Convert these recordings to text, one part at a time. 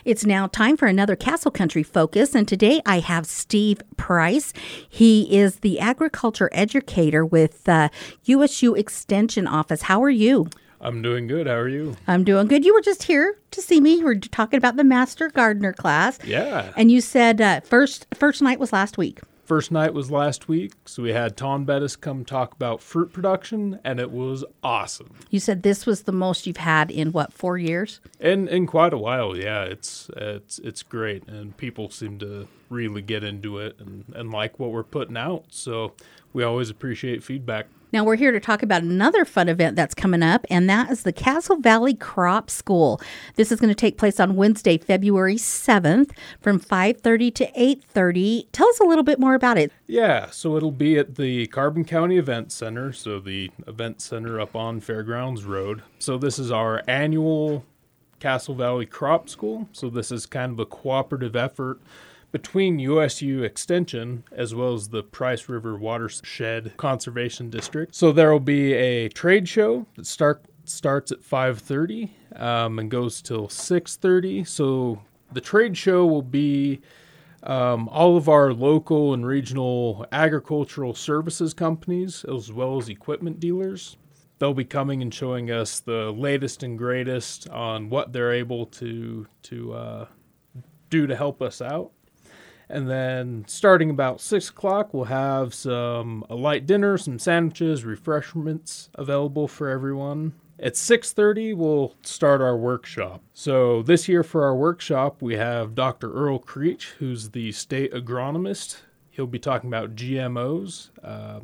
It's now time for another Castle Country Focus, and today I have Steve Price. He is the agriculture educator with USU Extension Office. How are you? I'm doing good. How are you? I'm doing good. You were just here to see me. You were talking about the Master Gardener class. Yeah. And you said first night was last week. First night was last week, so we had Tom Bettis come talk about fruit production, and it was awesome. You said this was the most you've had in, 4 years? In quite a while, yeah. It's great, and people seem to really get into it and like what we're putting out, so we always appreciate feedback. Now, we're here to talk about another fun event that's coming up, and that is the Castle Valley Crop School. This is going to take place on Wednesday, February 7th from 5:30 to 8:30. Tell us a little bit more about it. Yeah, so it'll be at the Carbon County Event Center, so the event center up on Fairgrounds Road. So this is our annual Castle Valley Crop School. So this is kind of a cooperative effort between USU Extension as well as the Price River Watershed Conservation District. So there will be a trade show that starts at 5:30 and goes till 6:30. So the trade show will be all of our local and regional agricultural services companies as well as equipment dealers. They'll be coming and showing us the latest and greatest on what they're able to do to help us out. And then starting about 6 o'clock, we'll have a light dinner, some sandwiches, refreshments available for everyone. At 6:30, we'll start our workshop. So this year for our workshop, we have Dr. Earl Creech, who's the state agronomist. He'll be talking about GMOs.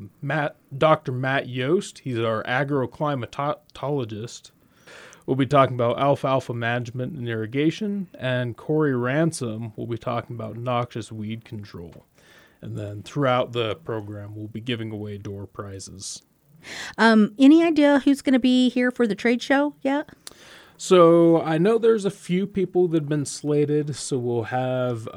Dr. Matt Yost, he's our agroclimatologist. We'll be talking about alfalfa management and irrigation, and Corey Ransom will be talking about noxious weed control. And then throughout the program, we'll be giving away door prizes. Any idea who's going to be here for the trade show yet? So I know there's a few people that have been slated, so we'll have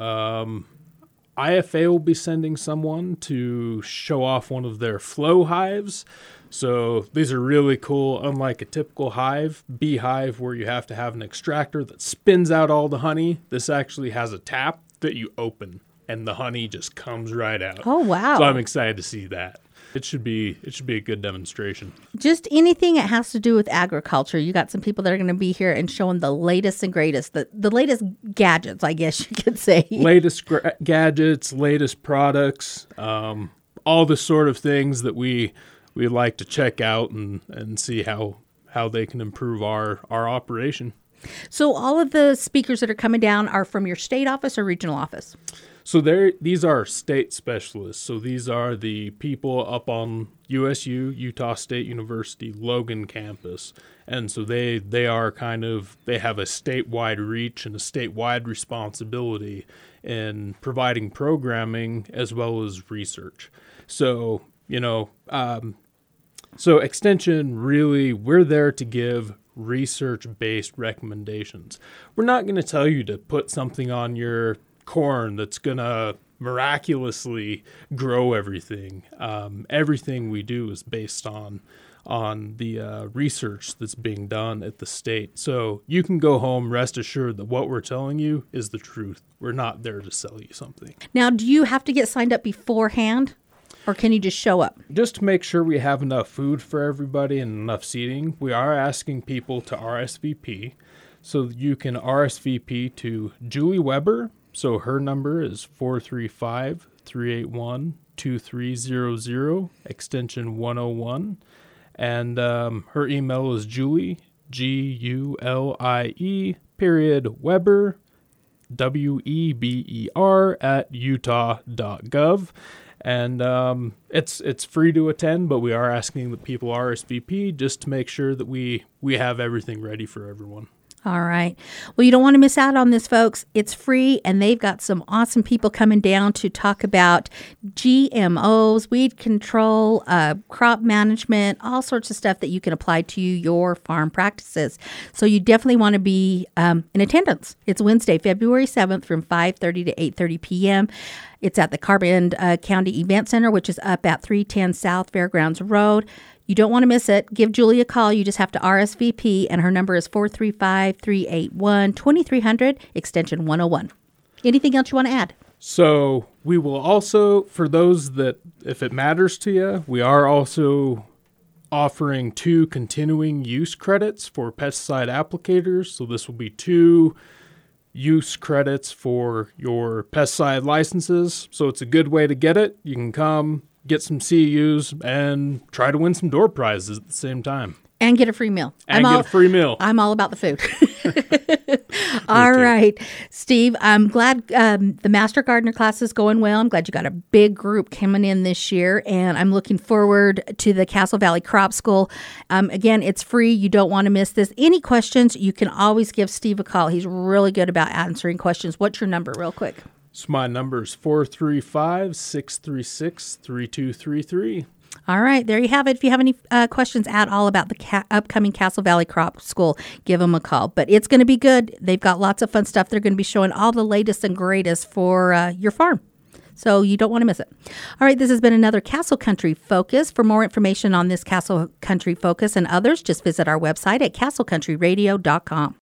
IFA will be sending someone to show off one of their flow hives. So these are really cool, unlike a typical beehive where you have to have an extractor that spins out all the honey. This actually has a tap that you open and the honey just comes right out. Oh, wow. So I'm excited to see that. It should be a good demonstration. Just anything that has to do with agriculture. You got some people that are going to be here and showing the latest and greatest, the latest gadgets, I guess you could say. Latest gadgets, latest products, all the sort of things that we like to check out and see how they can improve our operation. So all of the speakers that are coming down are from your state office or regional office? So these are state specialists. So these are the people up on USU, Utah State University, Logan campus. And so they have a statewide reach and a statewide responsibility in providing programming as well as research. So, so Extension, really, we're there to give research-based recommendations. We're not going to tell you to put something on your corn that's going to miraculously grow everything. Everything we do is based on the research that's being done at the state. So you can go home, rest assured that what we're telling you is the truth. We're not there to sell you something. Now, do you have to get signed up beforehand? Or can you just show up? Just to make sure we have enough food for everybody and enough seating, we are asking people to RSVP. So you can RSVP to Julie Weber. So her number is 435-381-2300, extension 101. And her email is Julie, Gulie, Weber, WEBER @utah.gov. And it's free to attend, but we are asking that people RSVP just to make sure that we have everything ready for everyone. All right. Well, you don't want to miss out on this, folks. It's free, and they've got some awesome people coming down to talk about GMOs, weed control, crop management, all sorts of stuff that you can apply to your farm practices. So you definitely want to be in attendance. It's Wednesday, February 7th from 5:30 to 8:30 p.m. It's at the Carbon County Event Center, which is up at 310 South Fairgrounds Road. You don't want to miss it. Give Julie a call. You just have to RSVP, and her number is 435-381-2300, extension 101. Anything else you want to add? So we will also, for those that, if it matters to you, we are also offering 2 continuing use credits for pesticide applicators. So this will be 2 use credits for your pesticide licenses. So it's a good way to get it. You can come, get some CEUs, and try to win some door prizes at the same time. And get a free meal. And get a free meal. I'm all about the food. All right, Steve, I'm glad the Master Gardener class is going well. I'm glad you got a big group coming in this year, and I'm looking forward to the Castle Valley Crop School. Again, it's free. You don't want to miss this. Any questions, you can always give Steve a call. He's really good about answering questions. What's your number real quick? So my number is 435-636-3233. All right, there you have it. If you have any questions at all about the upcoming Castle Valley Crop School, give them a call. But it's going to be good. They've got lots of fun stuff. They're going to be showing all the latest and greatest for your farm. So you don't want to miss it. All right, this has been another Castle Country Focus. For more information on this Castle Country Focus and others, just visit our website at castlecountryradio.com.